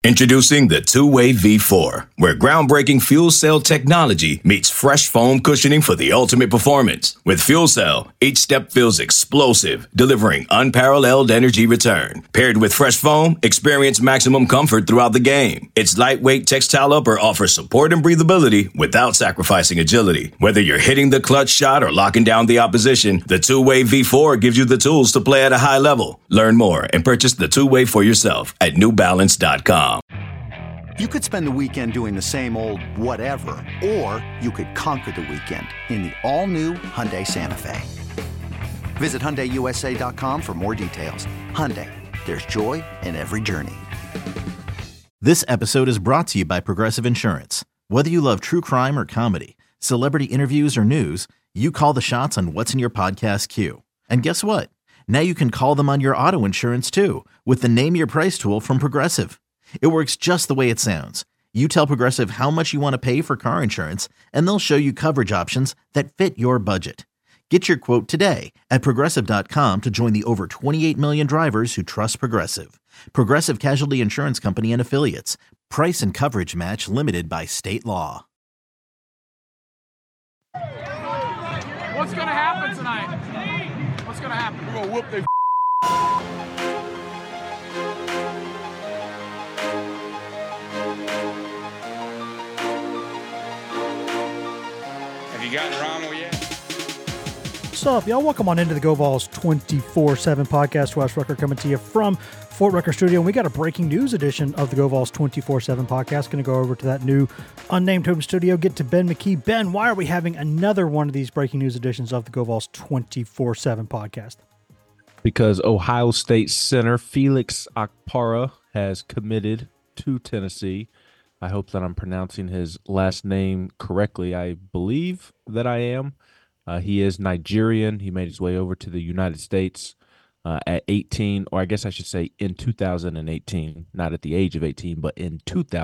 Introducing the Two-Way V4, where groundbreaking fuel cell technology meets fresh foam cushioning for the ultimate performance. With Fuel Cell, each step feels explosive, delivering unparalleled energy return. Paired with fresh foam, experience maximum comfort throughout the game. Its lightweight textile upper offers support and breathability without sacrificing agility. Whether you're hitting the clutch shot or locking down the opposition, the Two-Way V4 gives you the tools to play at a high level. Learn more and purchase the Two-Way for yourself at newbalance.com. You could spend the weekend doing the same old whatever, or you could conquer the weekend in the all-new Hyundai Santa Fe. Visit HyundaiUSA.com for more details. Hyundai, there's joy in every journey. This episode is brought to you by Progressive Insurance. Whether you love true crime or comedy, celebrity interviews or news, you call the shots on what's in your podcast queue. And guess what? Now you can call them on your auto insurance too, with the Name Your Price tool from Progressive. It works just the way it sounds. You tell Progressive how much you want to pay for car insurance, and they'll show you coverage options that fit your budget. Get your quote today at Progressive.com to join the over 28 million drivers who trust Progressive. Progressive Casualty Insurance Company and Affiliates. Price and coverage match limited by state law. What's going to happen tonight? What's going to happen? We're going to whoop their gotten Rommel yet? What's up, y'all? Welcome on into the Go Vols 24/7 podcast. Wes Rucker coming to you from Fort Rucker Studio. And we got a breaking news edition of the Go Vols 24/7 podcast. Going to go over to that new unnamed home studio, get to Ben McKee. Ben, why are we having another one of these breaking news editions of the Go Vols 24/7 podcast? Because Ohio State center Felix Okpara has committed to Tennessee. I hope that I'm pronouncing his last name correctly. I believe that I am. He is Nigerian. He made his way over to the United States at 18, or I guess I should say in 2018, not at the age of 18, but in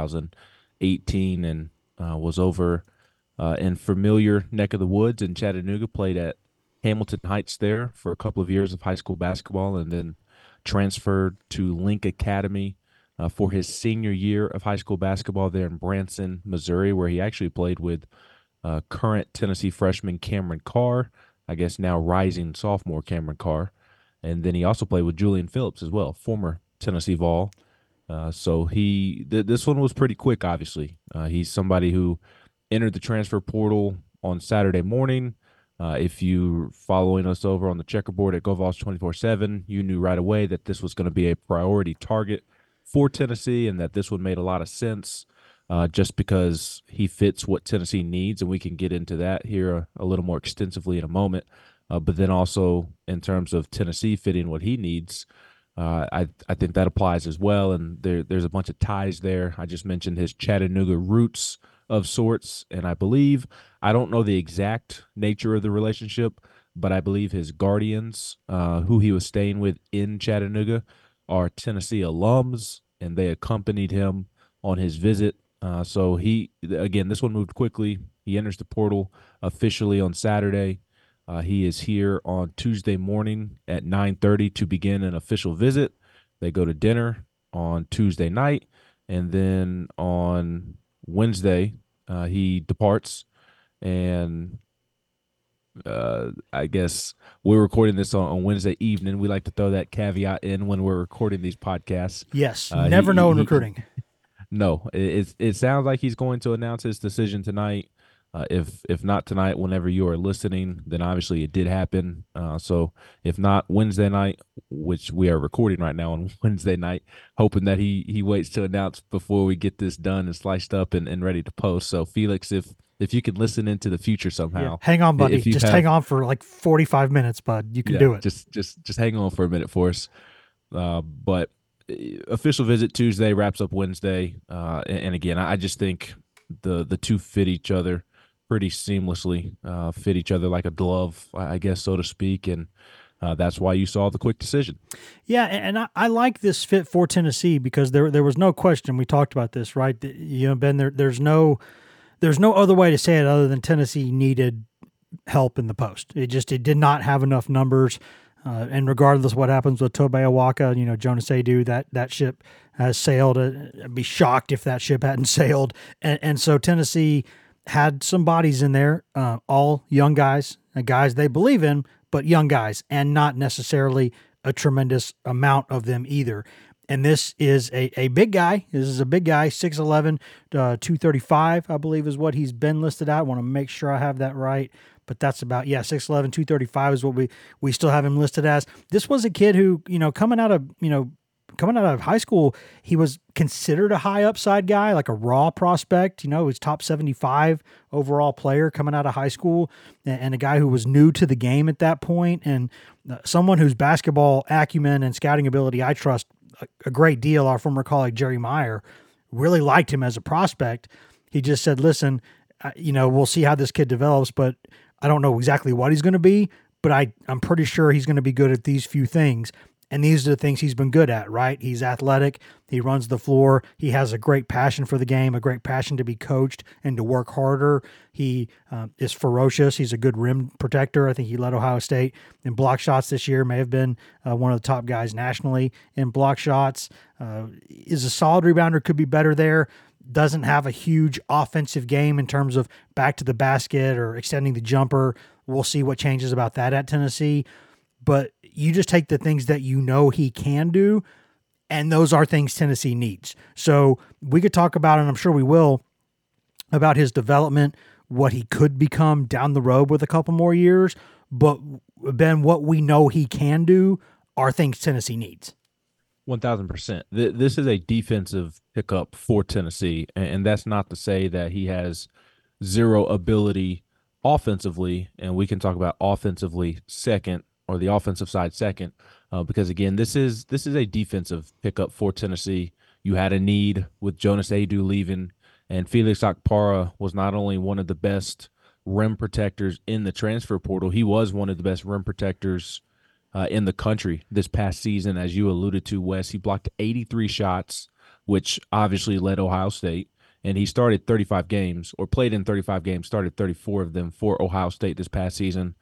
2018, and was over in familiar neck of the woods in Chattanooga, played at Hamilton Heights there for a couple of years of high school basketball, and then transferred to Link Academy for his senior year of high school basketball there in Branson, Missouri, where he actually played with current Tennessee freshman Cameron Carr, I guess now rising sophomore Cameron Carr. And then he also played with Julian Phillips as well, former Tennessee Vol. So this one was pretty quick, obviously. He's somebody who entered the transfer portal on Saturday morning. If you're following us over on the checkerboard at GoVols 24/7, you knew right away that this was going to be a priority target for Tennessee, and that this one made a lot of sense just because he fits what Tennessee needs, and we can get into that here a little more extensively in a moment. But then also in terms of Tennessee fitting what he needs, I think that applies as well, and there's a bunch of ties there. I just mentioned his Chattanooga roots of sorts, and I don't know the exact nature of the relationship, but I believe his guardians, who he was staying with in Chattanooga, are Tennessee alums, and they accompanied him on his visit. So this one moved quickly. He enters the portal officially on Saturday. He is here on Tuesday morning at 9:30 to begin an official visit. They go to dinner on Tuesday night, and then on Wednesday he departs. And I guess we're recording this on Wednesday evening. We like to throw that caveat in when we're recording these podcasts. Yes, never know in recruiting. No, it sounds like he's going to announce his decision tonight. If not tonight, whenever you are listening, then obviously it did happen. So if not Wednesday night, which we are recording right now on Wednesday night, hoping that he waits to announce before we get this done and sliced up and ready to post. So Felix, if you can listen into the future somehow. Yeah. Hang on, buddy. Just hang on for like 45 minutes, bud. You can do it. Just hang on for a minute for us. But official visit Tuesday, wraps up Wednesday. And again, I just think the two fit each other pretty seamlessly, fit each other like a glove, I guess, so to speak. And that's why you saw the quick decision. Yeah, and I like this fit for Tennessee because there was no question. We talked about this, right? Ben, there's no other way to say it other than Tennessee needed help in the post. It did not have enough numbers. And regardless of what happens with Tobe Awaka, Jonas Adu, that ship has sailed. I'd be shocked if that ship hadn't sailed. And so Tennessee had some bodies in there, all young guys, guys they believe in, but young guys, and not necessarily a tremendous amount of them either. And this is a big guy. This is a big guy, 6'11", 235, I believe is what he's been listed at. I want to make sure I have that right. But that's about, 6'11", 235 is what we still have him listed as. This was a kid who, coming out of high school, he was considered a high upside guy, like a raw prospect. He's top 75 overall player coming out of high school, and a guy who was new to the game at that point, and someone whose basketball acumen and scouting ability I trust a great deal. Our former colleague Jerry Meyer really liked him as a prospect. He just said, listen, we'll see how this kid develops, but I don't know exactly what he's going to be, but I'm pretty sure he's going to be good at these few things. And these are the things he's been good at, right? He's athletic. He runs the floor. He has a great passion for the game, a great passion to be coached and to work harder. He is ferocious. He's a good rim protector. I think he led Ohio State in block shots this year, may have been one of the top guys nationally in block shots. Is a solid rebounder, could be better there. Doesn't have a huge offensive game in terms of back to the basket or extending the jumper. We'll see what changes about that at Tennessee. But you just take the things that he can do, and those are things Tennessee needs. So we could talk about, and I'm sure we will, about his development, what he could become down the road with a couple more years. But, Ben, what we know he can do are things Tennessee needs. 1,000%. This is a defensive pickup for Tennessee, and that's not to say that he has zero ability offensively, and we can talk about offensively second, or the offensive side second, because again, this is a defensive pickup for Tennessee. You had a need with Jonas Aidoo leaving, and Felix Okpara was not only one of the best rim protectors in the transfer portal, he was one of the best rim protectors in the country this past season. As you alluded to, Wes, he blocked 83 shots, which obviously led Ohio State, and he started 35 games, or played in 35 games, started 34 of them for Ohio State this past season.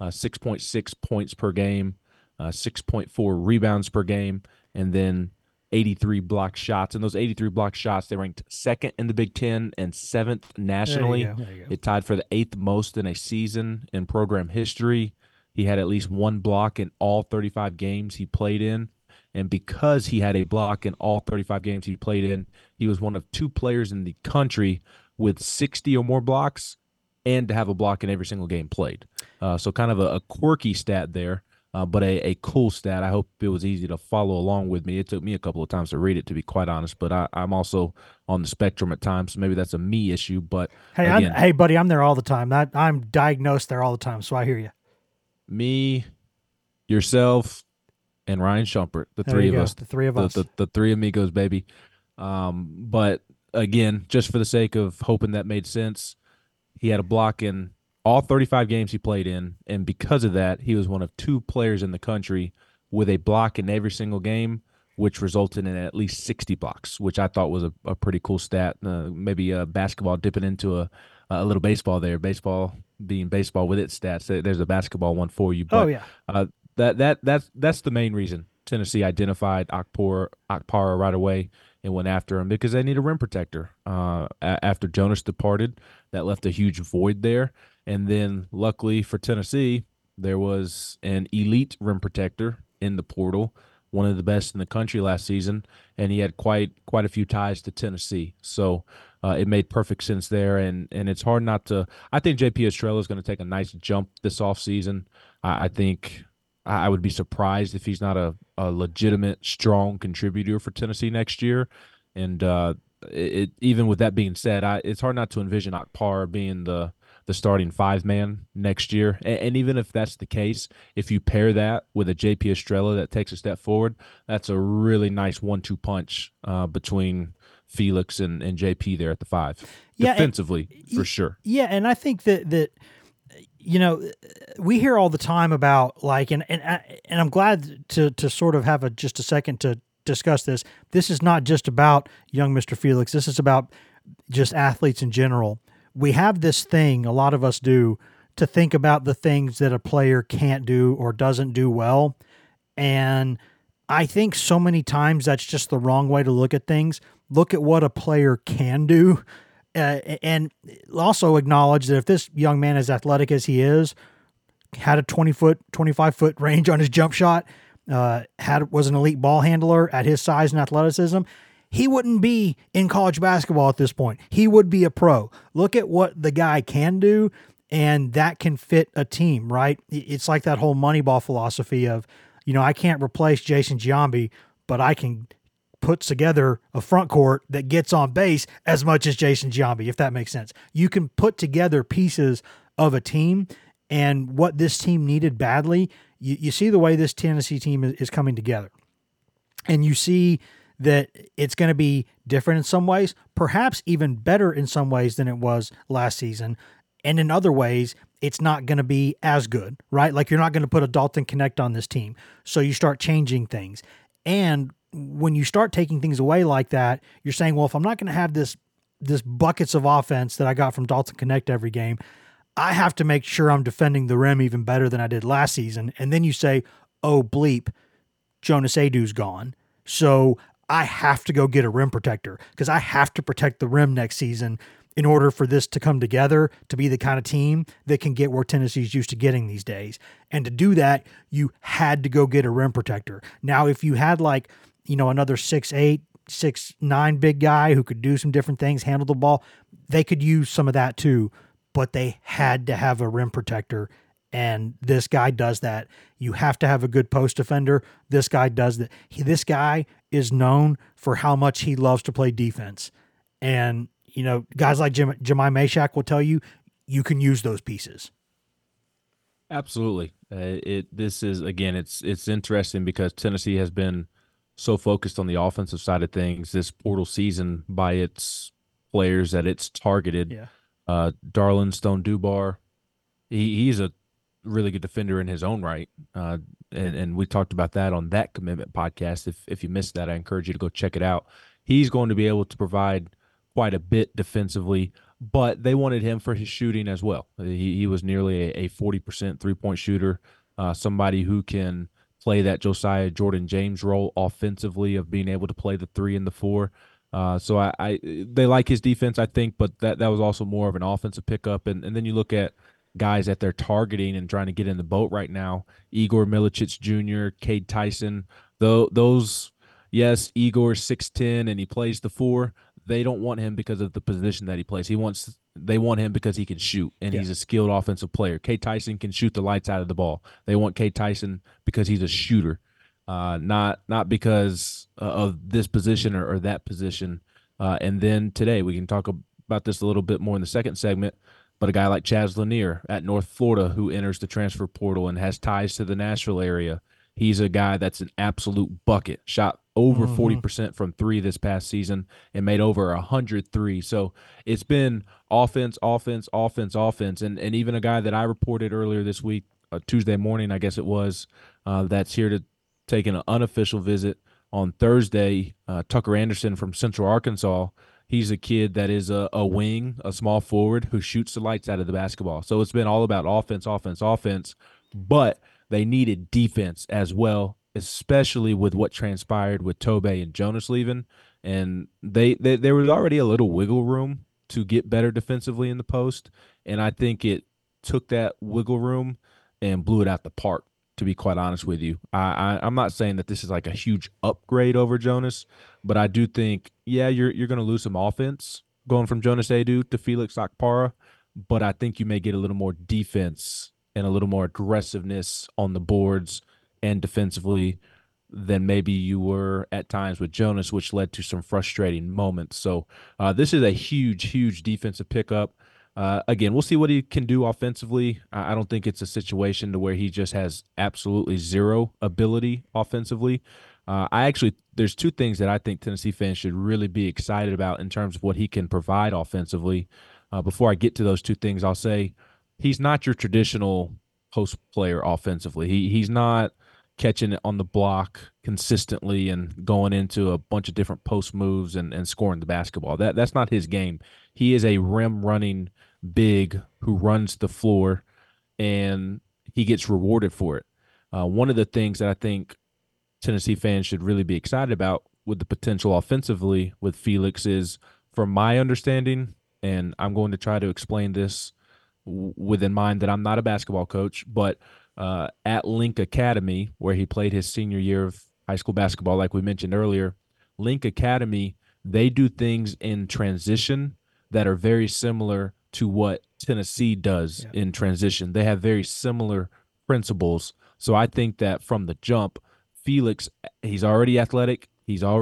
6.6 points per game, 6.4 rebounds per game, and then 83 block shots. And those 83 block shots, they ranked second in the Big Ten and seventh nationally. There you go. It tied for the eighth most in a season in program history. He had at least one block in all 35 games he played in. And because he had a block in all 35 games he played in, he was one of two players in the country with 60 or more blocks and to have a block in every single game played. So kind of a quirky stat there, but a cool stat. I hope it was easy to follow along with me. It took me a couple of times to read it, to be quite honest, but I'm also on the spectrum at times, so maybe that's a me issue. But hey, buddy, I'm there all the time. I'm diagnosed there all the time, so I hear you. Me, yourself, and Ryan Shumpert, the three of us. The three of us. The three amigos, baby. But again, just for the sake of hoping that made sense, he had a block in all 35 games he played in, and because of that, he was one of two players in the country with a block in every single game, which resulted in at least 60 blocks, which I thought was a pretty cool stat. Maybe basketball dipping into a little baseball there. Baseball being baseball with its stats. There's a basketball one for you. But, that's the main reason Tennessee identified Okpara right away and went after him, because they need a rim protector. After Jonas departed, that left a huge void there. And then luckily for Tennessee, there was an elite rim protector in the portal, one of the best in the country last season, and he had quite a few ties to Tennessee. So it made perfect sense there, and it's hard not to – I think J.P. Estrella is going to take a nice jump this offseason. I think I would be surprised if he's not a legitimate, strong contributor for Tennessee next year. And even with that being said, it's hard not to envision Okpara being the starting five-man next year. And even if that's the case, if you pair that with a J.P. Estrella that takes a step forward, that's a really nice 1-2 punch between Felix and J.P. there at the five. Defensively, for sure. Yeah, and I think that we hear all the time about and I'm glad to sort of have just a second to discuss this. This is not just about young Mr. Felix. This is about just athletes in general. We have this thing, a lot of us do, to think about the things that a player can't do or doesn't do well. And I think so many times that's just the wrong way to look at things. Look at what a player can do. And also acknowledge that if this young man, as athletic as he is, had a 20-foot, 25-foot range on his jump shot, was an elite ball handler at his size and athleticism, he wouldn't be in college basketball at this point. He would be a pro. Look at what the guy can do, and that can fit a team, right? It's like that whole Moneyball philosophy of, I can't replace Jason Giambi, but I can put together a front court that gets on base as much as Jason Giambi, if that makes sense. You can put together pieces of a team, and what this team needed badly, you see the way this Tennessee team is coming together. And you see that it's going to be different in some ways, perhaps even better in some ways than it was last season. And in other ways, it's not going to be as good, right? Like you're not going to put a Dalton Connect on this team. So you start changing things. And when you start taking things away like that, you're saying, well, if I'm not going to have this buckets of offense that I got from Dalton Connect every game, I have to make sure I'm defending the rim even better than I did last season. And then you say, oh, bleep, Jonas Aidoo's gone. So I have to go get a rim protector because I have to protect the rim next season in order for this to come together to be the kind of team that can get where Tennessee's used to getting these days. And to do that, you had to go get a rim protector. Now, if you had another 6'8", 6'9" big guy who could do some different things, handle the ball, they could use some of that too, but they had to have a rim protector. And this guy does that. You have to have a good post defender. This guy does that. This guy is known for how much he loves to play defense. And, guys like Jemai Mashak will tell you, you can use those pieces. Absolutely. This is, again, it's interesting because Tennessee has been so focused on the offensive side of things this portal season by its players that it's targeted. Yeah. Darlin Stone Dubar, he's a really good defender in his own right. And we talked about that on That Commitment podcast. If you missed that, I encourage you to go check it out. He's going to be able to provide quite a bit defensively, but they wanted him for his shooting as well. He was nearly a 40% three-point shooter, somebody who can play that Josiah Jordan James role offensively of being able to play the 3 and the 4. So they like his defense, I think, but that was also more of an offensive pickup. And then you look at guys that they're targeting and trying to get in the boat right now, Igor Milicic Jr., Cade Tyson, those, yes, Igor's 6'10", and he plays the 4. They don't want him because of the position that he plays. They want him because he can shoot, and he's a skilled offensive player. Cade Tyson can shoot the lights out of the ball. They want Cade Tyson because he's a shooter, not because of this position or that position. And then today, we can talk about this a little bit more in the second segment, but a guy like Chaz Lanier at North Florida who enters the transfer portal and has ties to the Nashville area. He's a guy that's an absolute bucket, shot over 40% from 3 this past season and made over 103. So it's been offense. And even a guy that I reported earlier this week, Tuesday morning, I guess it was, that's here to take an unofficial visit on Thursday, Tucker Anderson from Central Arkansas. He's a kid that is a wing, a small forward who shoots the lights out of the basketball. So it's been all about offense, but they needed defense as well, especially with what transpired with Tobey and Jonas leaving. And there was already a little wiggle room to get better defensively in the post, and I think it took that wiggle room and blew it out the park, to be quite honest with you. I'm not saying that this is like a huge upgrade over Jonas, but I do think, you're going to lose some offense going from Jonas Aidoo to Felix Okpara, but I think you may get a little more defense and a little more aggressiveness on the boards and defensively than maybe you were at times with Jonas, which led to some frustrating moments. So this is a huge defensive pickup. Again, we'll see what he can do offensively. I don't think it's a situation to where he just has absolutely zero ability offensively. There's 2 things that I think Tennessee fans should really be excited about in terms of what he can provide offensively. Before I get to those 2 things, I'll say he's not your traditional post player offensively. He's not catching it on the block consistently and going into a bunch of different post moves and scoring the basketball. That's not his game. He is a rim running big who runs the floor, and he gets rewarded for it. One of the things that I think Tennessee fans should really be excited about with the potential offensively with Felix is, from my understanding, and I'm going to try to explain this within mind that I'm not a basketball coach, but at Link Academy, where he played his senior year of high school basketball, like we mentioned earlier, Link Academy, they do things in transition that are very similar to what Tennessee does in transition. They have very similar principles. So I think that from the jump, Felix, he's already athletic. He's not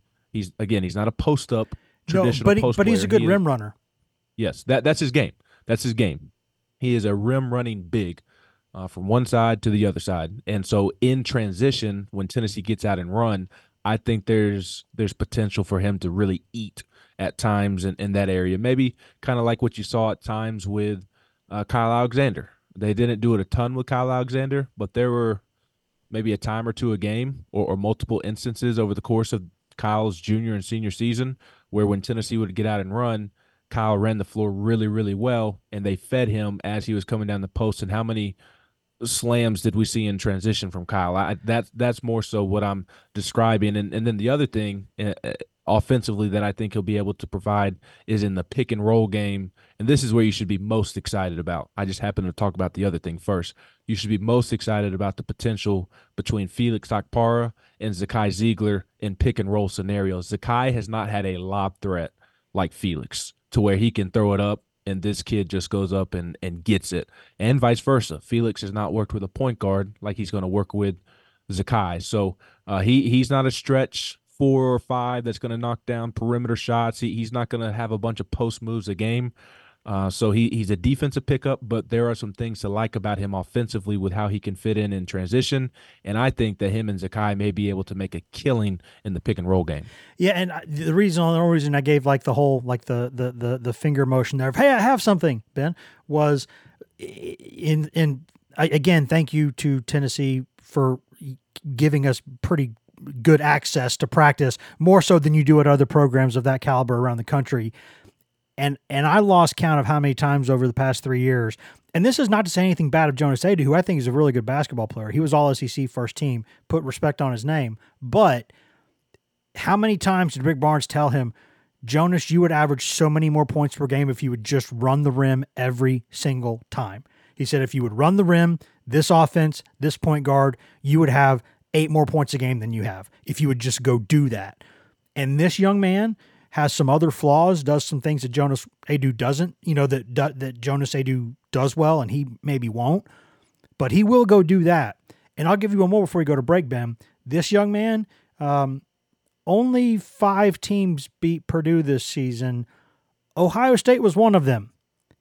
a post-up traditional post but player. He's a good rim runner. Yes, that's his game. That's his game. He is a rim running big from one side to the other side. And so in transition, when Tennessee gets out and run, I think there's potential for him to really eat at times in that area. Maybe kind of like what you saw at times with Kyle Alexander. They didn't do it a ton with Kyle Alexander, but there were maybe a time or two a game or multiple instances over the course of Kyle's junior and senior season where when Tennessee would get out and run, Kyle ran the floor really, really well, and they fed him as he was coming down the post. And how many slams did we see in transition from Kyle? That's more so what I'm describing. And then the other thing offensively that I think he'll be able to provide is in the pick and roll game. And this is where you should be most excited about. I just happened to talk about the other thing first. You should be most excited about the potential between Felix Okpara and Zakai Ziegler in pick and roll scenarios. Zakai has not had a lob threat like Felix to where he can throw it up and this kid just goes up and gets it, and vice versa. Felix has not worked with a point guard like he's going to work with Zakai. So he's not a stretch 4 or 5 that's going to knock down perimeter shots. He's not going to have a bunch of post moves a game. So he's a defensive pickup, but there are some things to like about him offensively with how he can fit in transition. And I think that him and Zakai may be able to make a killing in the pick and roll game. Yeah, and the only reason I gave like the whole like the finger motion there of, hey, I have something, Ben, was again, thank you to Tennessee for giving us pretty good access to practice, more so than you do at other programs of that caliber around the country. And I lost count of how many times over the past 3 years. And this is not to say anything bad of Jonas Aidoo, who I think is a really good basketball player. He was all SEC first team, put respect on his name. But how many times did Rick Barnes tell him, Jonas, you would average so many more points per game if you would just run the rim every single time. He said if you would run the rim, this offense, this point guard, you would have 8 more points a game than you have if you would just go do that. And this young man has some other flaws, does some things that Jonas Aidoo doesn't, that Jonas Aidoo does well and he maybe won't, but he will go do that. And I'll give you one more before we go to break, Ben. This young man, only 5 teams beat Purdue this season. Ohio State was one of them.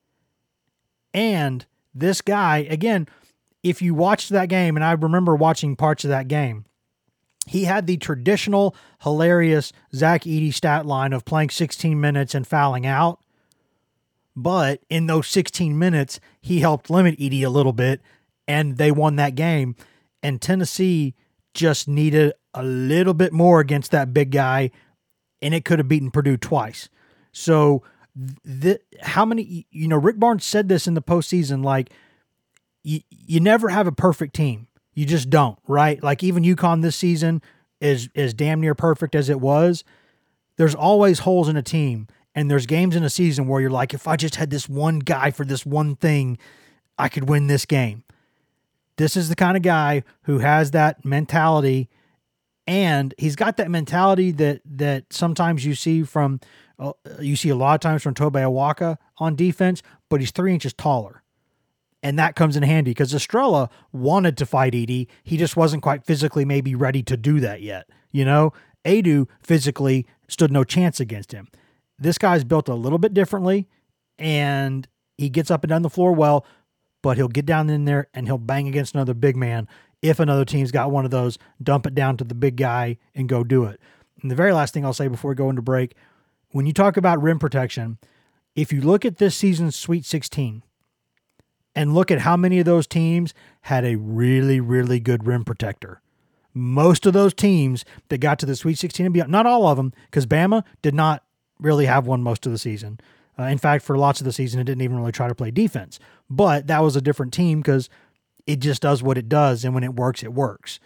And this guy, again, if you watched that game, and I remember watching parts of that game, he had the traditional, hilarious Zach Edey stat line of playing 16 minutes and fouling out. But in those 16 minutes, he helped limit Edey a little bit, and they won that game. And Tennessee just needed a little bit more against that big guy, and it could have beaten Purdue twice. So how many, Rick Barnes said this in the postseason, like, you never have a perfect team. You just don't, right? Like even UConn this season is damn near perfect as it was. There's always holes in a team, and there's games in a season where you're like, if I just had this one guy for this one thing, I could win this game. This is the kind of guy who has that mentality, and he's got that mentality that sometimes you see a lot of times from Tobe Awaka on defense, but he's 3 inches taller. And that comes in handy because Estrella wanted to fight Edey. He just wasn't quite physically maybe ready to do that yet. Aidoo physically stood no chance against him. This guy's built a little bit differently, and he gets up and down the floor well, but he'll get down in there and he'll bang against another big man. If another team's got one of those, dump it down to the big guy and go do it. And the very last thing I'll say before we go into break, when you talk about rim protection, if you look at this season's Sweet 16, and look at how many of those teams had a really, really good rim protector. Most of those teams that got to the Sweet 16 and beyond, not all of them, because Bama did not really have one most of the season. In fact, for lots of the season, it didn't even really try to play defense. But that was a different team because it just does what it does, and when it works, it works.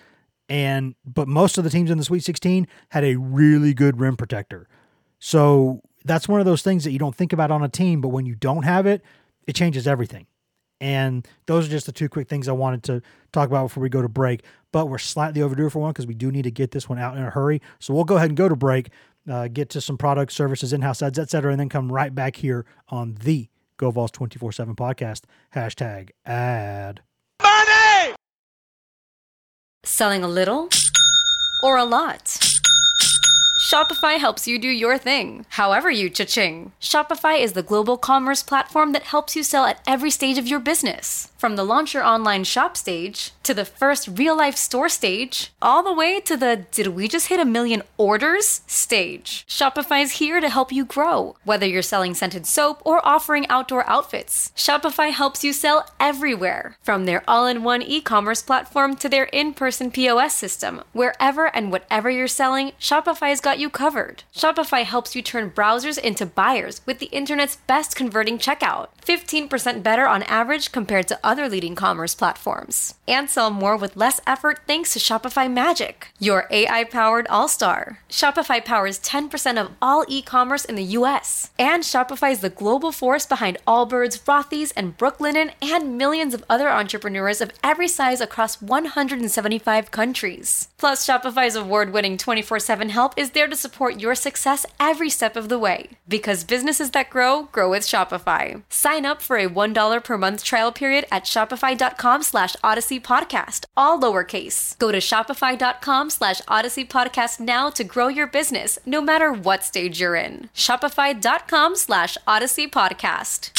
But most of the teams in the Sweet 16 had a really good rim protector. So that's one of those things that you don't think about on a team, but when you don't have it, it changes everything. And those are just the two quick things I wanted to talk about before we go to break. But we're slightly overdue for one because we do need to get this one out in a hurry. So we'll go ahead and go to break, get to some products, services, in-house ads, etc., and then come right back here on the GoVols 24/7 podcast. #ad. Money! Selling a little or a lot? Shopify helps you do your thing, however you cha-ching. Shopify is the global commerce platform that helps you sell at every stage of your business. From the launch your online shop stage, to the first real-life store stage, all the way to the did we just hit 1 million orders stage. Shopify is here to help you grow. Whether you're selling scented soap or offering outdoor outfits, Shopify helps you sell everywhere. From their all-in-one e-commerce platform to their in-person POS system, wherever and whatever you're selling, Shopify's got you covered. Shopify helps you turn browsers into buyers with the internet's best converting checkout. 15% better on average compared to other leading commerce platforms. And sell more with less effort thanks to Shopify Magic, your AI-powered all-star. Shopify powers 10% of all e-commerce in the US. And Shopify is the global force behind Allbirds, Rothy's, and Brooklinen, and millions of other entrepreneurs of every size across 175 countries. Plus, Shopify's award-winning 24/7 help is there to support your success every step of the way. Because businesses that grow, grow with Shopify. Sign up for a $1 per month trial period at shopify.com/Odyssey Podcast, all lowercase. Go to shopify.com/Odyssey Podcast now to grow your business, no matter what stage you're in. Shopify.com/Odyssey Podcast.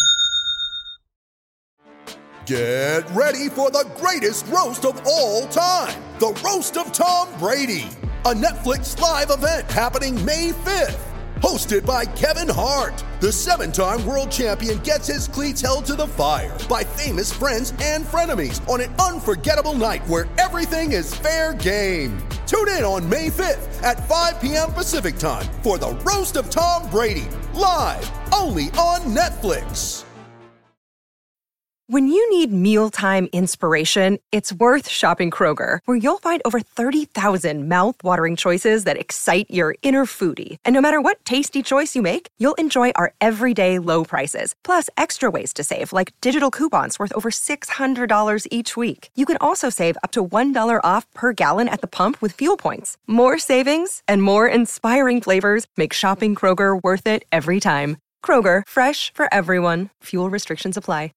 Get ready for the greatest roast of all time, the Roast of Tom Brady, a Netflix live event happening May 5th. Hosted by Kevin Hart, the 7-time world champion gets his cleats held to the fire by famous friends and frenemies on an unforgettable night where everything is fair game. Tune in on May 5th at 5 p.m. Pacific time for the Roast of Tom Brady, live only on Netflix. When you need mealtime inspiration, it's worth shopping Kroger, where you'll find over 30,000 mouth-watering choices that excite your inner foodie. And no matter what tasty choice you make, you'll enjoy our everyday low prices, plus extra ways to save, like digital coupons worth over $600 each week. You can also save up to $1 off per gallon at the pump with fuel points. More savings and more inspiring flavors make shopping Kroger worth it every time. Kroger, fresh for everyone. Fuel restrictions apply.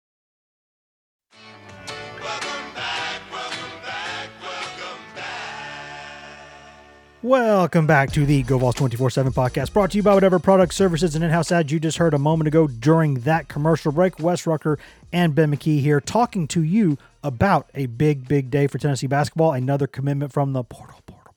Welcome back to the GoVols 24/7 podcast, brought to you by whatever products, services, and in-house ads you just heard a moment ago during that commercial break. Wes Rucker and Ben McKee here talking to you about a big, big day for Tennessee basketball. Another commitment from the portal.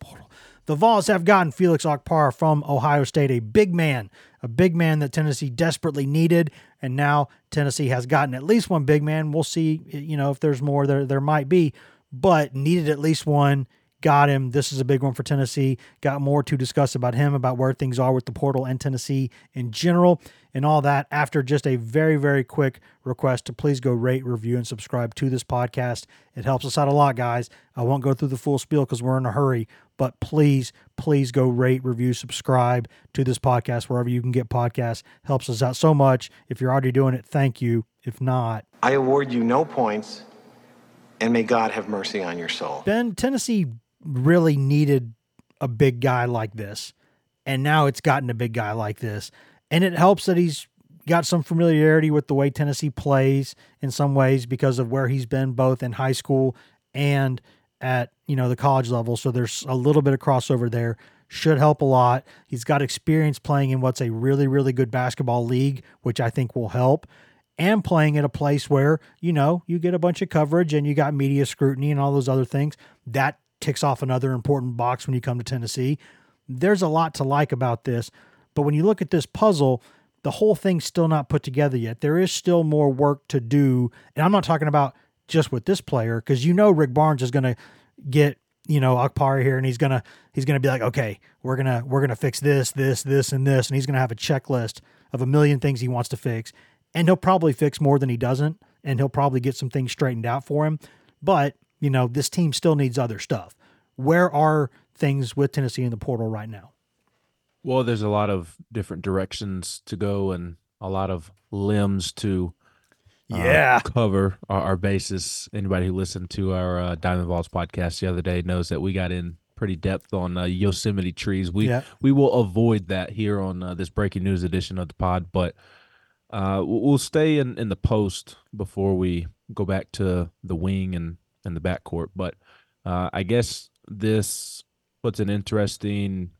The Vols have gotten Felix Okpara from Ohio State, a big man that Tennessee desperately needed, and now Tennessee has gotten at least one big man. We'll see, if there's more, there might be, but needed at least one. Got him. This is a big one for Tennessee. Got more to discuss about him, about where things are with the portal and Tennessee in general, and all that after just a very, very quick request to please go rate, review, and subscribe to this podcast. It helps us out a lot, guys. I won't go through the full spiel because we're in a hurry, but please go rate, review, subscribe to this podcast wherever you can get podcasts. Helps us out so much. If you're already doing it, thank you. If not, I award you no points, and may God have mercy on your soul. Ben, Tennessee really needed a big guy like this, and now it's gotten a big guy like this, and it helps that he's got some familiarity with the way Tennessee plays in some ways because of where he's been both in high school and at the college level. So there's a little bit of crossover there. Should help a lot. He's got experience playing in what's a really, really good basketball league, which I think will help, and playing at a place where you get a bunch of coverage and you got media scrutiny and all those other things. That ticks off another important box when you come to Tennessee. There's a lot to like about this, but when you look at this puzzle, the whole thing's still not put together yet. There is still more work to do, and I'm not talking about just with this player, because Rick Barnes is going to get Okpara here, and he's gonna be like, okay, we're gonna fix this, and this, and he's gonna have a checklist of a million things he wants to fix, and he'll probably fix more than he doesn't, and he'll probably get some things straightened out for him, but this team still needs other stuff. where are things with Tennessee in the portal right now? Well, there's a lot of different directions to go and a lot of limbs to cover our bases. Anybody who listened to our Diamond Balls podcast the other day knows that we got in pretty depth on Yosemite trees. We will avoid that here on this breaking news edition of the pod, but we'll stay in the post before we go back to the wing and the backcourt. But I guess this puts an interesting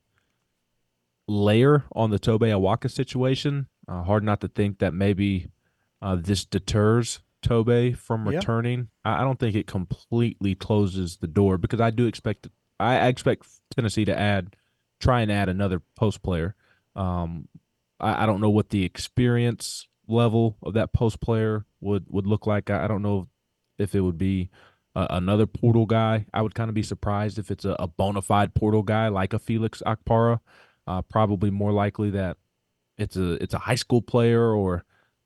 layer on the Tobe Awaka situation. Hard not to think that maybe this deters Tobe from returning. I don't think it completely closes the door, because I expect Tennessee to try and add another post player. I don't know what the experience level of that post player would look like. I don't know if it would be another portal guy. I would kind of be surprised if it's a bona fide portal guy like a Felix Akpara. Probably more likely that it's a high school player or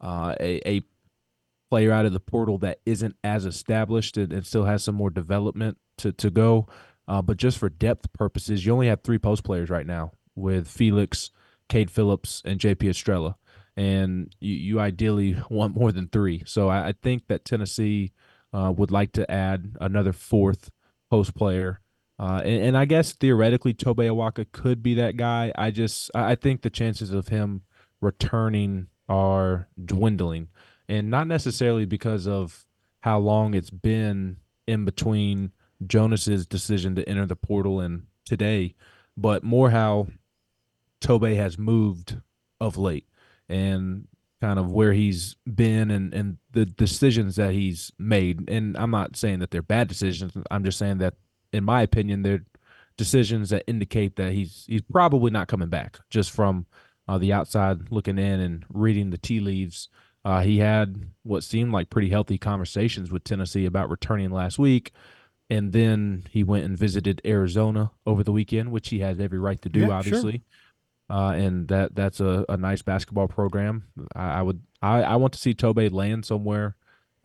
a player out of the portal that isn't as established and still has some more development to go. But just for depth purposes, you only have 3 post players right now with Felix, Cade Phillips, and JP Estrella. And you ideally want more than 3. So I think that Tennessee would like to add another 4th post player. And I guess theoretically Tobe Awaka could be that guy. I think the chances of him returning are dwindling, and not necessarily because of how long it's been in between Jonas's decision to enter the portal and today, but more how Tobe has moved of late and kind of where he's been and the decisions that he's made. And I'm not saying that they're bad decisions. I'm just saying that, in my opinion, they're decisions that indicate that he's probably not coming back. Just from the outside looking in and reading the tea leaves, he had what seemed like pretty healthy conversations with Tennessee about returning last week. And then he went and visited Arizona over the weekend, which he has every right to do, obviously. Sure. And that's a nice basketball program. I want to see Tobe land somewhere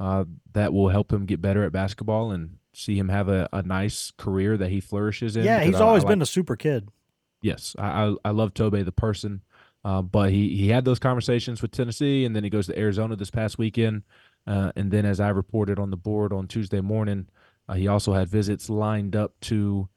that will help him get better at basketball and see him have a nice career that he flourishes in. Yeah, he's always been a super kid. Yes, I love Tobe the person. But he had those conversations with Tennessee, and then he goes to Arizona this past weekend. And then, as I reported on the board on Tuesday morning, he also had visits lined up to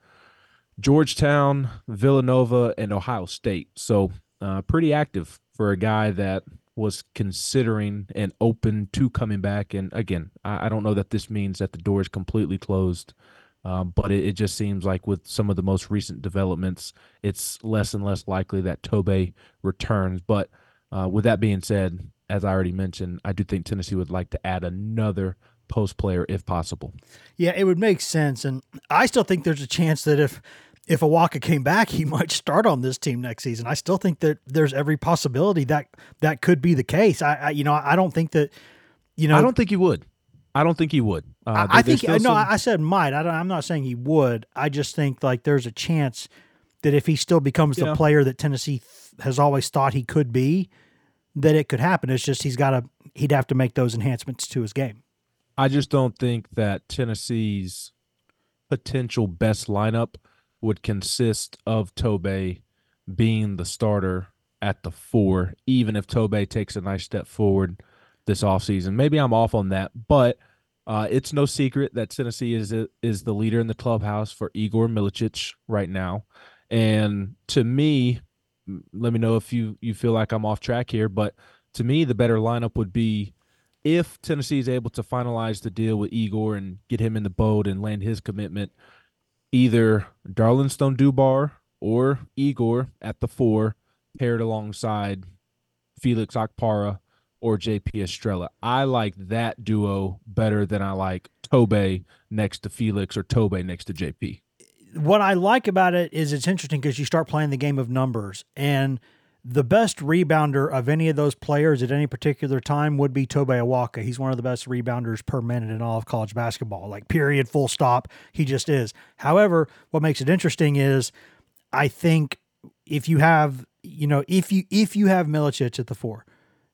Georgetown, Villanova, and Ohio State. So pretty active for a guy that was considering and open to coming back. And again, I don't know that this means that the door is completely closed, but it just seems like with some of the most recent developments, it's less and less likely that Tobe returns. But with that being said, as I already mentioned, I do think Tennessee would like to add another post player if possible. Yeah, it would make sense. And I still think there's a chance that if Awaka came back, he might start on this team next season. I still think that there's every possibility that could be the case. I don't think that, I don't think he would. I don't think he would. I think, I said might. I'm not saying he would. I just think like there's a chance that if he still becomes the player that Tennessee has always thought he could be, that it could happen. It's just he'd have to make those enhancements to his game. I just don't think that Tennessee's potential best lineup would consist of Tobe being the starter at the 4, even if Tobe takes a nice step forward this offseason. Maybe I'm off on that, but it's no secret that Tennessee is the leader in the clubhouse for Igor Milicic right now. And to me, let me know if you feel like I'm off track here, but to me, the better lineup would be if Tennessee is able to finalize the deal with Igor and get him in the boat and land his commitment, either Darlinstone Dubar or Igor at the 4, paired alongside Felix Akpara or JP Estrella. I like that duo better than I like Tobe next to Felix or Tobe next to JP. What I like about it is it's interesting because you start playing the game of numbers, and the best rebounder of any of those players at any particular time would be Tobe Awaka. He's one of the best rebounders per minute in all of college basketball. Like, period, full stop. He just is. However, what makes it interesting is I think if you have, if you have Milicic at the 4,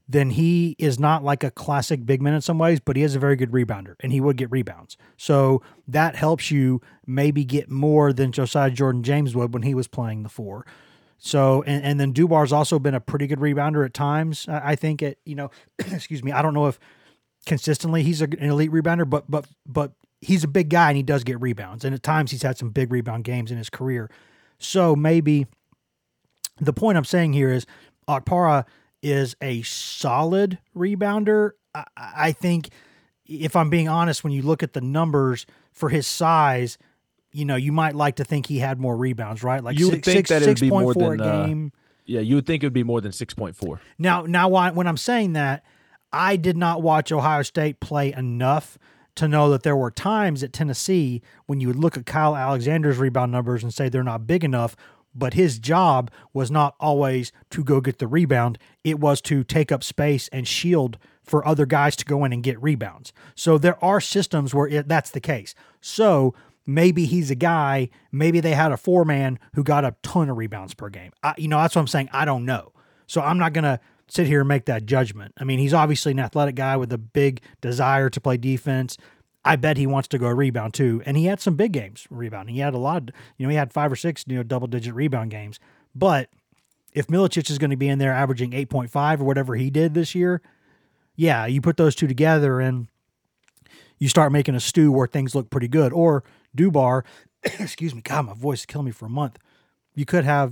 then he is not like a classic big man in some ways, but he is a very good rebounder, and he would get rebounds. So that helps you maybe get more than Josiah Jordan-James would when he was playing the 4. So, and then Dubar's also been a pretty good rebounder at times. I think excuse me, I don't know if consistently he's an elite rebounder, but he's a big guy and he does get rebounds. And at times he's had some big rebound games in his career. So maybe the point I'm saying here is Okpara is a solid rebounder. I think, if I'm being honest, when you look at the numbers for his size, you might like to think he had more rebounds, right? Like you would think that it would be more than a game. Yeah, you would think it would be more than 6.4. Now, when I'm saying that, I did not watch Ohio State play enough to know that there were times at Tennessee when you would look at Kyle Alexander's rebound numbers and say they're not big enough, but his job was not always to go get the rebound. It was to take up space and shield for other guys to go in and get rebounds. So there are systems where that's the case. So maybe he's a guy, maybe they had a 4-man who got a ton of rebounds per game. That's what I'm saying. I don't know. So I'm not going to sit here and make that judgment. I mean, he's obviously an athletic guy with a big desire to play defense. I bet he wants to go rebound too. And he had some big games rebounding. He had a lot, he had 5 or 6, double-digit rebound games. But if Milicic is going to be in there averaging 8.5 or whatever he did this year, yeah, you put those two together and you start making a stew where things look pretty good. Or Dubar, excuse me, God, my voice is killing me for a month. You could have,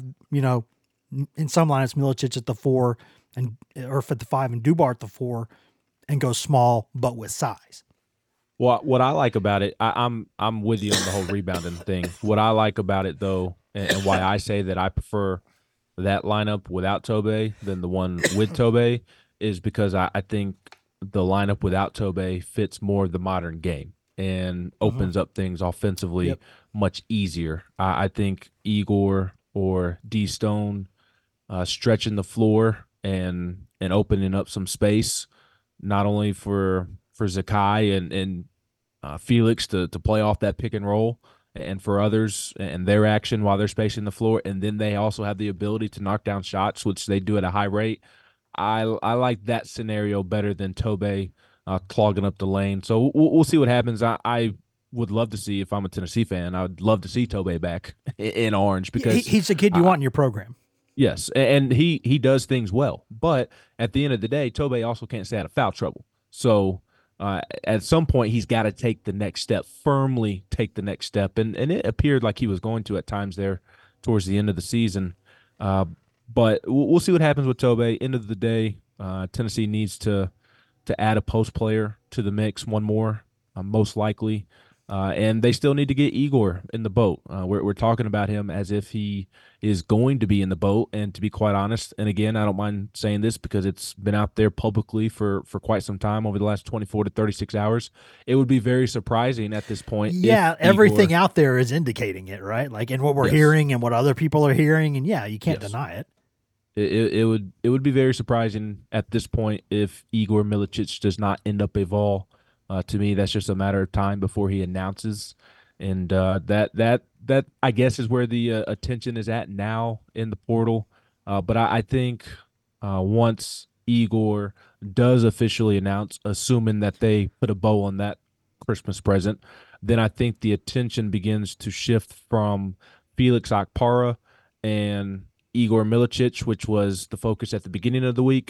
in some lineups, Milicic at the 4 or at the 5 and Dubar at the 4 and go small but with size. Well, what I like about it, I'm with you on the whole rebounding thing. What I like about it, though, and why I say that I prefer that lineup without Tobe than the one with Tobe, is because I think the lineup without Tobe fits more of the modern game and opens up things offensively much easier. I think Igor or D Stone stretching the floor and opening up some space, not only for Zakai and Felix to play off that pick and roll, and for others and their action while they're spacing the floor, and then they also have the ability to knock down shots, which they do at a high rate. I like that scenario better than Tobe clogging up the lane. So we'll see what happens. I would love to see, if I'm a Tennessee fan, I would love to see Tobe back in orange, because he's the kid you want in your program. Yes, and he does things well. But at the end of the day, Tobe also can't stay out of foul trouble. So at some point, he's got to take the next step, firmly take the next step. And it appeared like he was going to at times there towards the end of the season. But we'll see what happens with Tobe. End of the day, Tennessee needs to add a post player to the mix, one more, most likely. And they still need to get Igor in the boat. We're talking about him as if he is going to be in the boat. And to be quite honest, and again, I don't mind saying this because it's been out there publicly for quite some time over the last 24 to 36 hours, it would be very surprising at this point. Yeah, everything out there is indicating it, right? Like in what we're hearing and what other people are hearing. And yeah, you can't deny it. It would be very surprising at this point if Igor Milicic does not end up a Vol. To me, that's just a matter of time before he announces, and that I guess is where the attention is at now in the portal. But I think once Igor does officially announce, assuming that they put a bow on that Christmas present, then I think the attention begins to shift from Felix Okpara and Igor Milicic, which was the focus at the beginning of the week,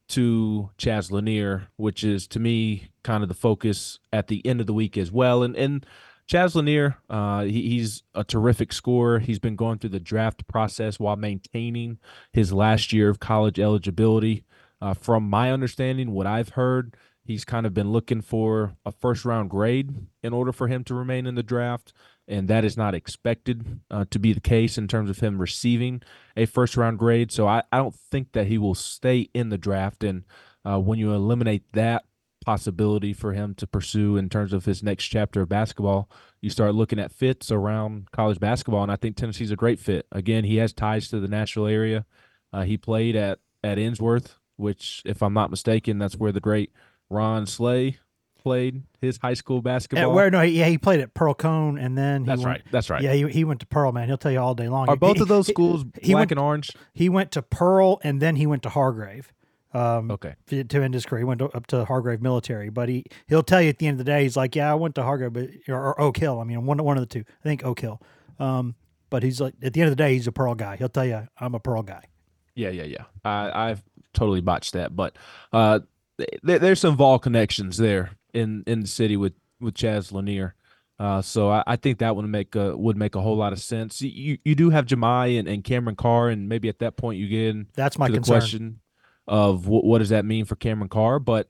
to Chaz Lanier, which is, to me, kind of the focus at the end of the week as well. And Chaz Lanier, he's a terrific scorer. He's been going through the draft process while maintaining his last year of college eligibility. From my understanding, what I've heard, he's kind of been looking for a first-round grade in order for him to remain in the draft, and that is not expected to be the case in terms of him receiving a first-round grade. So I don't think that he will stay in the draft. And when you eliminate that possibility for him to pursue in terms of his next chapter of basketball, you start looking at fits around college basketball, and I think Tennessee's a great fit. Again, he has ties to the Nashville area. He played at Innsworth, which, if I'm not mistaken, that's where the great Ron Slay played his high school basketball. He played at Pearl Cone, and then That's right. Yeah, he went to Pearl, man. He'll tell you all day long. Are both of those schools black and orange? He went to Pearl, and then he went to Hargrave. Okay. To end his career. He went up to Hargrave Military, but he'll tell you at the end of the day, he's like, yeah, I went to Hargrave, or Oak Hill. I mean, one of the two. I think Oak Hill. But he's like, at the end of the day, he's a Pearl guy. He'll tell you, I'm a Pearl guy. Yeah. I've totally botched that, but there's some Vol connections there in the city with Chaz Lanier. So I think that would make a whole lot of sense. You do have Jahmai and Cameron Carr, and maybe at that point you get in that's my to the concern. question of what does that mean for Cameron Carr, but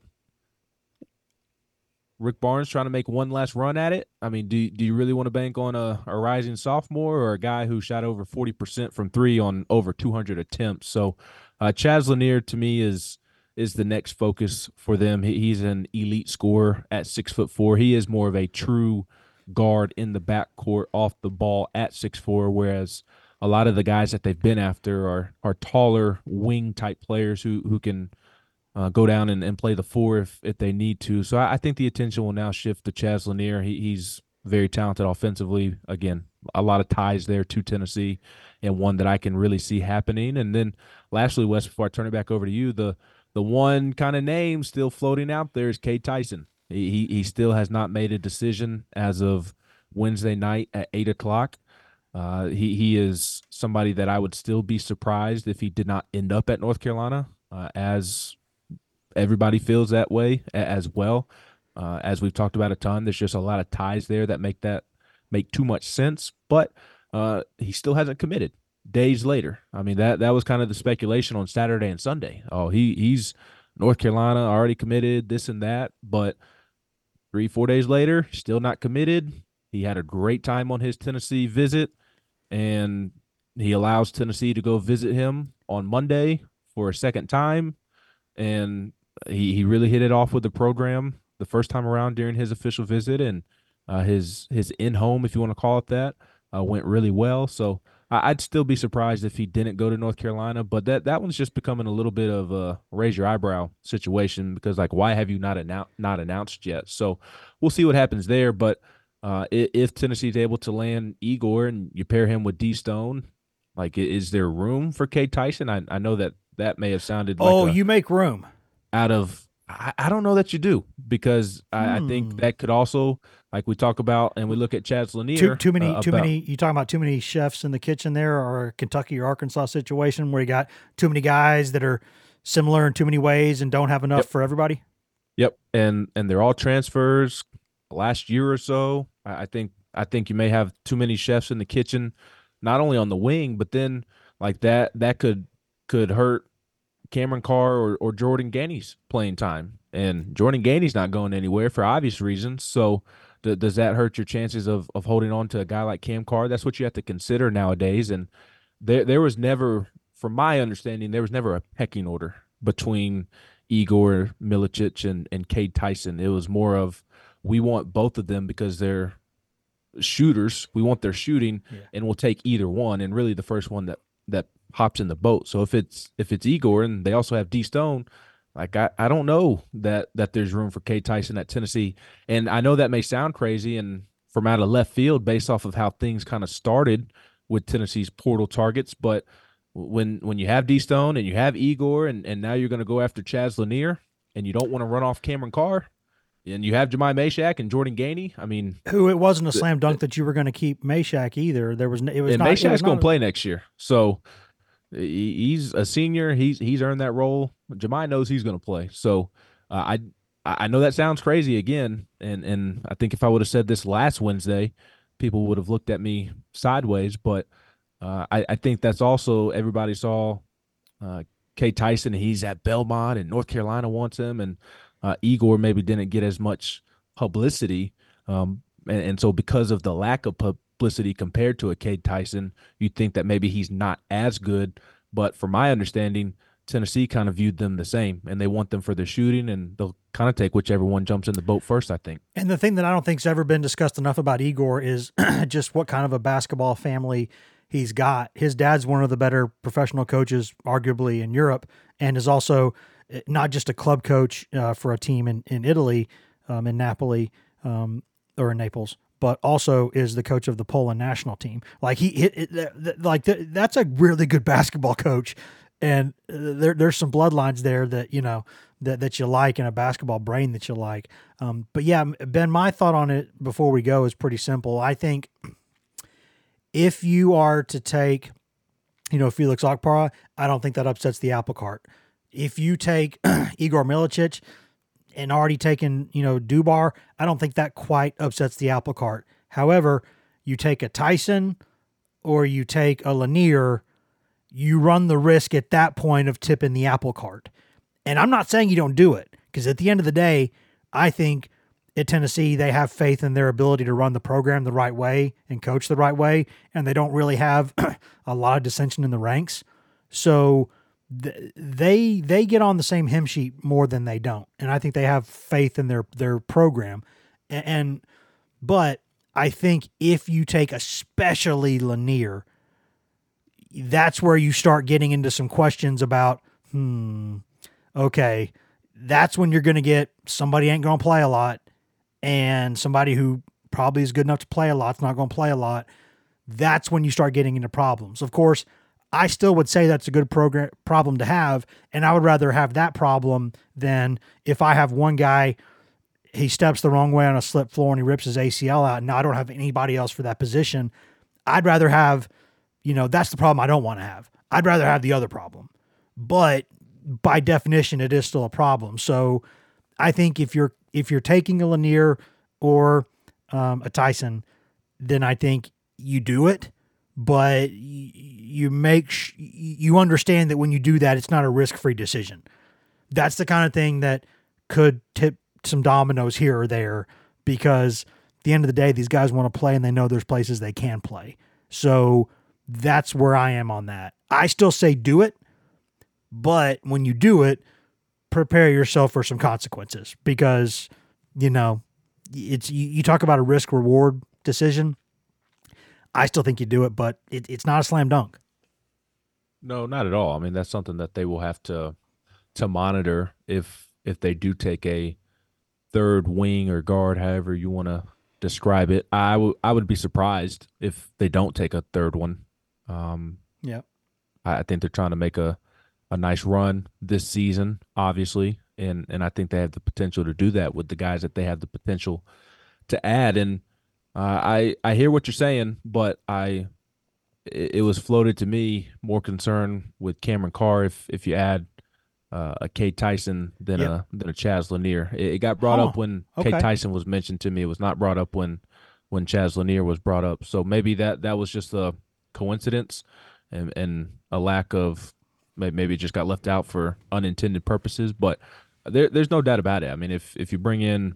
Rick Barnes trying to make one last run at it. I mean, do you really want to bank on a rising sophomore or a guy who shot over 40% from three on over 200 attempts? So Chaz Lanier to me is the next focus for them. He's an elite scorer at 6'4". He is more of a true guard in the backcourt off the ball at 6'4", whereas a lot of the guys that they've been after are taller wing type players who can go down and play the four if they need to. So I think the attention will now shift to Chaz Lanier. He's very talented offensively. Again, a lot of ties there to Tennessee, and one that I can really see happening. And then lastly, Wes, before I turn it back over to you, the one kind of name still floating out there is Cade Tyson. He still has not made a decision as of Wednesday night at 8 o'clock. He is somebody that I would still be surprised if he did not end up at North Carolina, as everybody feels that way as well. As we've talked about a ton, there's just a lot of ties there that make too much sense, but he still hasn't committed days later. I mean, that was kind of the speculation on Saturday and Sunday. Oh, he's North Carolina, already committed, this and that, but 3-4 days later, still not committed. He had a great time on his Tennessee visit, and he allows Tennessee to go visit him on Monday for a second time, and he really hit it off with the program the first time around during his official visit, and his in-home, if you want to call it that, went really well. So I'd still be surprised if he didn't go to North Carolina, but that one's just becoming a little bit of a raise your eyebrow situation because, like, why have you not announced yet? So we'll see what happens there. But if Tennessee's able to land Igor and you pair him with D Stone, like, is there room for Cade Tyson? I know that may have sounded like you make room out of. I don't know that you do, because I think that could also, like we talk about and we look at Chaz Lanier. Too many. You talking about too many chefs in the kitchen there, or a Kentucky or Arkansas situation where you got too many guys that are similar in too many ways and don't have enough for everybody? Yep, and they're all transfers last year or so. I think you may have too many chefs in the kitchen, not only on the wing, but then like that could hurt Cameron Carr or Jordan Gainey's playing time. And Jordan Gainey's not going anywhere for obvious reasons. So does that hurt your chances of holding on to a guy like Cam Carr? That's what you have to consider nowadays. And there was never, from my understanding, there was never a pecking order between Igor Milicic and Cade Tyson. It was more of, we want both of them because they're shooters. We want their shooting, and we'll take either one. And really the first one that hops in the boat. So if it's Igor and they also have D Stone, like I don't know that there's room for Cade Tyson at Tennessee. And I know that may sound crazy and from out of left field based off of how things kind of started with Tennessee's portal targets, but when you have D Stone and you have Igor and now you're going to go after Chaz Lanier and you don't want to run off Cameron Carr, and you have Jahmai Mashack and Jordan Gainey. I mean, it wasn't a slam dunk that you were going to keep Mashack either. Mashack's going to play next year, so he's a senior. He's earned that role. Jahmai knows he's going to play. So I know that sounds crazy again, and I think if I would have said this last Wednesday, people would have looked at me sideways. But I think that's also, everybody saw Cade Tyson. He's at Belmont, and North Carolina wants him, and Igor maybe didn't get as much publicity, and so because of the lack of publicity compared to a Cade Tyson, you'd think that maybe he's not as good. But from my understanding, Tennessee kind of viewed them the same, and they want them for their shooting, and they'll kind of take whichever one jumps in the boat first, I think. And the thing that I don't think's ever been discussed enough about Igor is just what kind of a basketball family he's got. His dad's one of the better professional coaches, arguably, in Europe, and is also not just a club coach for a team in Italy, in Napoli, or in Naples, but also is the coach of the Poland national team. Like that's a really good basketball coach. And there's some bloodlines there that, that you like, and a basketball brain that you like. But yeah, Ben, my thought on it before we go is pretty simple. I think if you are to take, Felix Okpara, I don't think that upsets the apple cart. If you take Igor Milicic and already taken, Dubar, I don't think that quite upsets the apple cart. However, you take a Tyson or you take a Lanier, you run the risk at that point of tipping the apple cart. And I'm not saying you don't do it, because at the end of the day, I think at Tennessee, they have faith in their ability to run the program the right way and coach the right way, and they don't really have a lot of dissension in the ranks. So they get on the same hymn sheet more than they don't, and I think they have faith in their program. But I think if you take especially Lanier, that's where you start getting into some questions about, okay, that's when you're going to get somebody ain't going to play a lot, and somebody who probably is good enough to play a lot is not going to play a lot. That's when you start getting into problems. Of course, I still would say that's a good problem to have, and I would rather have that problem than if I have one guy, he steps the wrong way on a slip floor and he rips his ACL out, and now I don't have anybody else for that position. I'd rather have, that's the problem I don't want to have. I'd rather have the other problem. But by definition, it is still a problem. So I think if you're taking a Lanier or a Tyson, then I think you do it, but you understand that when you do that, it's not a risk-free decision. That's the kind of thing that could tip some dominoes here or there, because at the end of the day, these guys want to play and they know there's places they can play. So that's where I am on that. I still say do it, but when you do it, prepare yourself for some consequences, because, you talk about a risk-reward decision. I still think you do it, but it's not a slam dunk. No, not at all. I mean, that's something that they will have to monitor if they do take a third wing or guard, however you want to describe it. I would be surprised if they don't take a third one. Yeah, I think they're trying to make a nice run this season, obviously, and I think they have the potential to do that with the guys that they have the potential to add. And I hear what you're saying, but it was floated to me more concern with Cameron Carr if you add a Cade Tyson than a Chaz Lanier. It got brought up when Cade Tyson was mentioned to me. It was not brought up when Chaz Lanier was brought up. So maybe that was just a coincidence and a lack of, maybe it just got left out for unintended purposes. But there's no doubt about it. I mean, if you bring in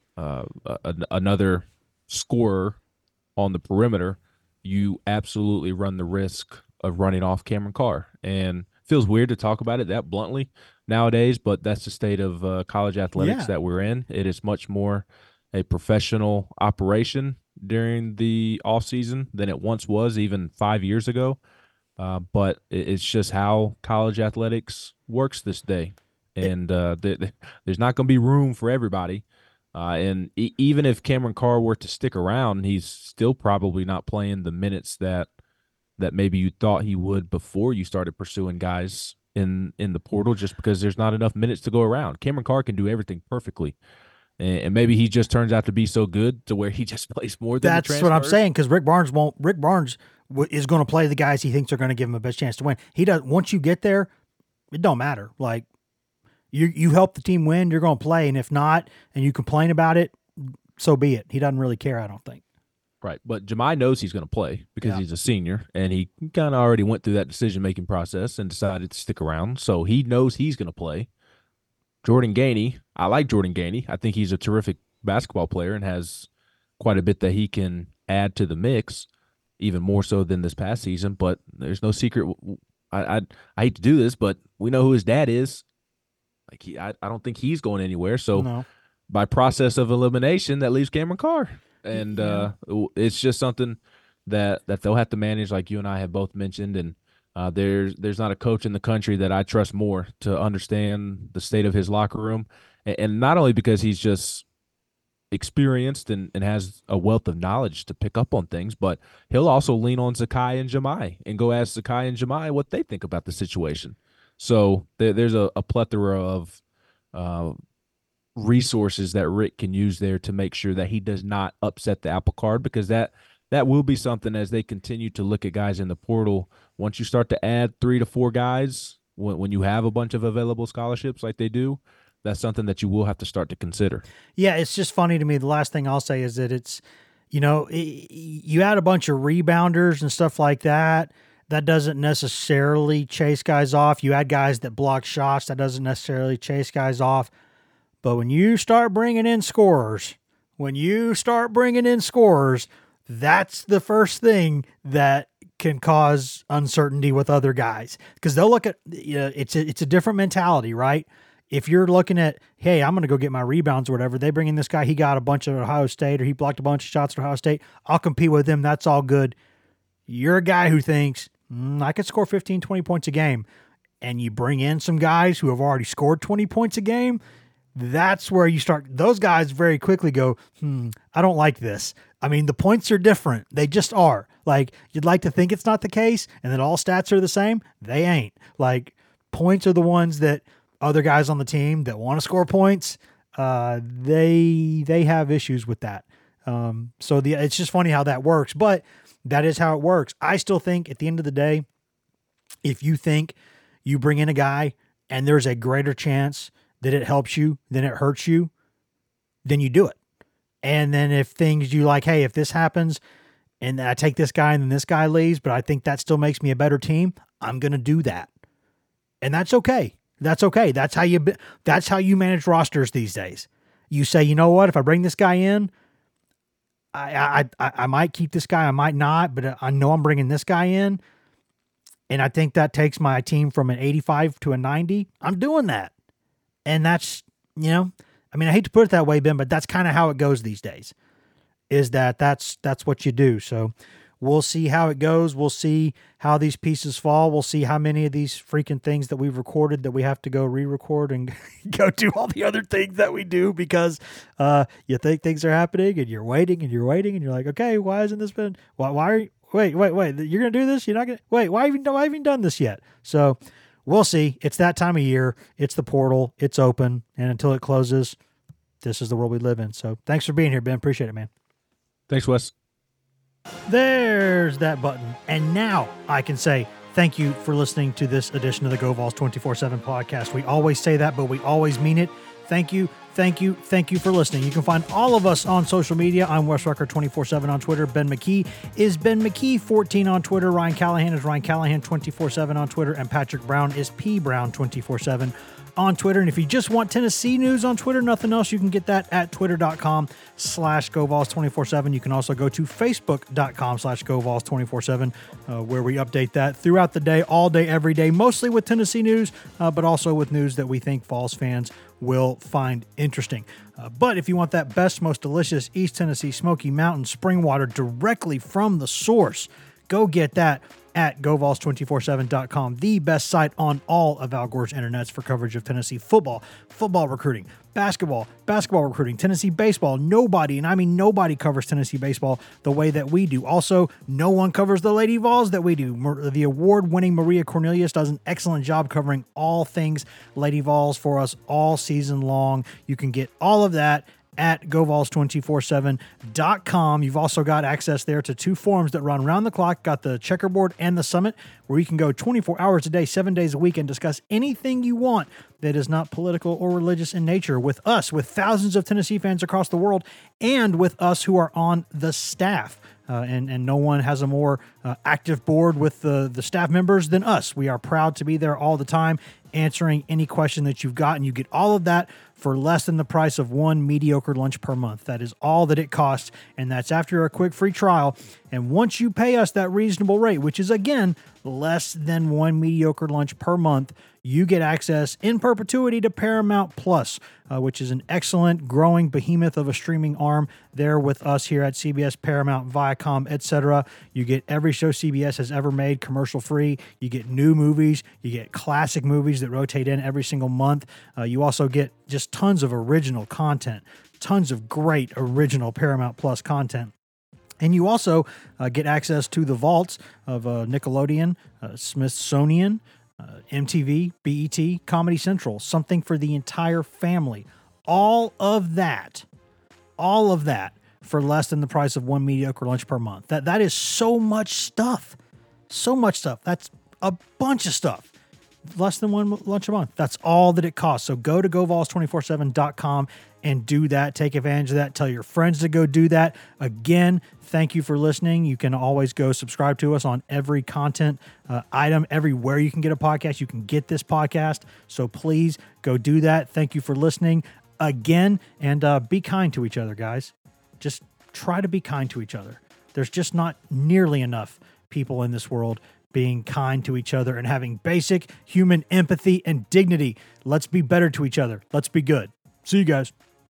another scorer on the perimeter, you absolutely run the risk of running off Cameron Carr. And it feels weird to talk about it that bluntly nowadays, but that's the state of college athletics that we're in. It is much more a professional operation during the offseason than it once was, even 5 years ago. But it's just how college athletics works this day. And there's not going to be room for everybody. And even if Cameron Carr were to stick around, he's still probably not playing the minutes that maybe you thought he would before you started pursuing guys in the portal, just because there's not enough minutes to go around. Cameron Carr can do everything perfectly. And maybe he just turns out to be so good to where he just plays more than the transfers. That's what I'm saying, because Rick Barnes is going to play the guys he thinks are going to give him the best chance to win. He does. Once you get there, it don't matter. Like, you help the team win, you're going to play, and if not, and you complain about it, so be it. He doesn't really care, I don't think. Right, but Jahmai knows he's going to play because he's a senior, and he kind of already went through that decision-making process and decided to stick around, so he knows he's going to play. Jordan Gainey, I like Jordan Gainey. I think he's a terrific basketball player and has quite a bit that he can add to the mix, even more so than this past season, but there's no secret. I hate to do this, but we know who his dad is. Like I don't think he's going anywhere. So by process of elimination, that leaves Cameron Carr. And it's just something that they'll have to manage, like you and I have both mentioned. And there's not a coach in the country that I trust more to understand the state of his locker room. And not only because he's just experienced and has a wealth of knowledge to pick up on things, but he'll also lean on Zakai and Jahmai and go ask Zakai and Jahmai what they think about the situation. So there's a plethora of resources that Rick can use there to make sure that he does not upset the apple cart, because that will be something as they continue to look at guys in the portal. Once you start to add 3 to 4 guys, when you have a bunch of available scholarships like they do, that's something that you will have to start to consider. Yeah, it's just funny to me. The last thing I'll say is that it's, you add a bunch of rebounders and stuff like that. That doesn't necessarily chase guys off. You add guys that block shots. That doesn't necessarily chase guys off. But when you start bringing in scorers, that's the first thing that can cause uncertainty with other guys, because they'll look at, it's a different mentality, right? If you're looking at, hey, I'm going to go get my rebounds or whatever, they bring in this guy, he got a bunch at Ohio State, or he blocked a bunch of shots at Ohio State, I'll compete with him, that's all good. You're a guy who thinks, I could score 15, 20 points a game, and you bring in some guys who have already scored 20 points a game, that's where you start. Those guys very quickly go, I don't like this. I mean, the points are different. They just are. Like, you'd like to think it's not the case and that all stats are the same. They ain't. Like, points are the ones that other guys on the team that want to score points, they have issues with that. So it's just funny how that works, but that is how it works. I still think at the end of the day, if you think you bring in a guy and there's a greater chance that it helps you than it hurts you, then you do it. And then if things you like, hey, if this happens and I take this guy and then this guy leaves, but I think that still makes me a better team, I'm going to do that. And that's okay. That's okay. That's how you manage rosters these days. You say, you know what, if I bring this guy in, I might keep this guy, I might not, but I know I'm bringing this guy in, and I think that takes my team from an 85 to a 90. I'm doing that. And that's, I hate to put it that way, Ben, but that's kind of how it goes these days, is that's what you do. So we'll see how it goes. We'll see how these pieces fall. We'll see how many of these freaking things that we've recorded that we have to go re-record and go do all the other things that we do, because you think things are happening and you're waiting and you're like, okay, why hasn't this been, why are you, wait, you're going to do this? You're not going to, wait, why haven't you done this yet? So we'll see. It's that time of year. It's the portal. It's open. And until it closes, this is the world we live in. So thanks for being here, Ben. Appreciate it, man. Thanks, Wes. There's that button. And now I can say thank you for listening to this edition of the Go Vols 24/7 podcast. We always say that, but we always mean it. Thank you. Thank you. Thank you for listening. You can find all of us on social media. I'm Wes Rucker 24/7 on Twitter. Ben McKee is Ben McKee 14 on Twitter. Ryan Callahan is Ryan Callahan 24/7 on Twitter. And Patrick Brown is P Brown 24/7 on Twitter. And if you just want Tennessee news on Twitter, nothing else, you can get that at twitter.com/GoVols247. You can also go to facebook.com/GoVols247, where we update that throughout the day, all day, every day, mostly with Tennessee news, but also with news that we think Vols fans will find interesting. But if you want that best, most delicious East Tennessee Smoky Mountain spring water directly from the source, go get that at GoVols247.com, the best site on all of Al Gore's internets for coverage of Tennessee football, football recruiting, basketball recruiting, Tennessee baseball. Nobody, and I mean nobody, covers Tennessee baseball the way that we do. Also, no one covers the Lady Vols that we do. The award-winning Maria Cornelius does an excellent job covering all things Lady Vols for us all season long. You can get all of that at GoVols247.com. You've also got access there to 2 forums that run around the clock. Got the Checkerboard and the Summit, where you can go 24 hours a day, 7 days a week, and discuss anything you want that is not political or religious in nature with us, with thousands of Tennessee fans across the world, and with us who are on the staff. And no one has a more active board with the staff members than us. We are proud to be there all the time, answering any question that you've got, and you get all of that for less than the price of one mediocre lunch per month. That is all that it costs, and that's after a quick free trial. And once you pay us that reasonable rate, which is, again, less than one mediocre lunch per month, you get access in perpetuity to Paramount Plus, which is an excellent, growing behemoth of a streaming arm there with us here at CBS, Paramount, Viacom, etc. You get every show CBS has ever made commercial-free. You get new movies. You get classic movies that rotate in every single month. You also get just tons of original content, tons of great original Paramount Plus content. And you also get access to the vaults of Nickelodeon, Smithsonian, MTV, BET, Comedy Central, something for the entire family. All of that for less than the price of one mediocre lunch per month. That is so much stuff. So much stuff. That's a bunch of stuff. Less than one lunch a month. That's all that it costs. So go to GoVols247.com and do that. Take advantage of that. Tell your friends to go do that. Again, thank you for listening. You can always go subscribe to us on every content item, everywhere you can get a podcast. You can get this podcast. So please go do that. Thank you for listening again, and be kind to each other, guys. Just try to be kind to each other. There's just not nearly enough people in this world being kind to each other and having basic human empathy and dignity. Let's be better to each other. Let's be good. See you guys.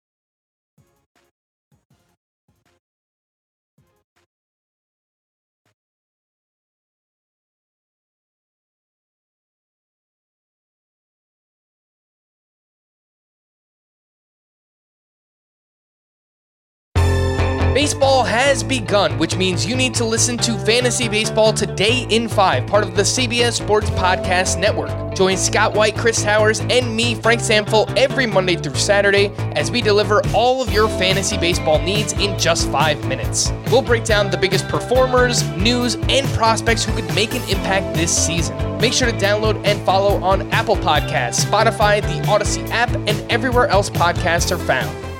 Baseball has begun, which means you need to listen to Fantasy Baseball Today in 5, part of the CBS Sports Podcast Network. Join Scott White, Chris Towers, and me, Frank Samfel, every Monday through Saturday as we deliver all of your fantasy baseball needs in just 5 minutes. We'll break down the biggest performers, news, and prospects who could make an impact this season. Make sure to download and follow on Apple Podcasts, Spotify, the Odyssey app, and everywhere else podcasts are found.